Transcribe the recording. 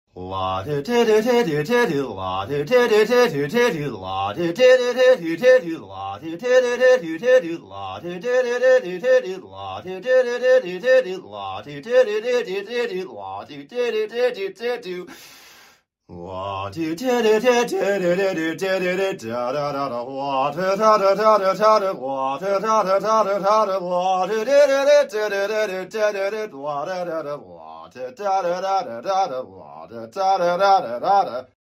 La do do do do do do do la do do do do do do do la do do do do do do la do do do do do do la do do do do do la do do do do do la do do do do do la do do do do. La do do do do do do do do do da da da da la da da da da da da da la da da da da da da da la do do do do do do do do la da da da la da da da da da da la da da da da da da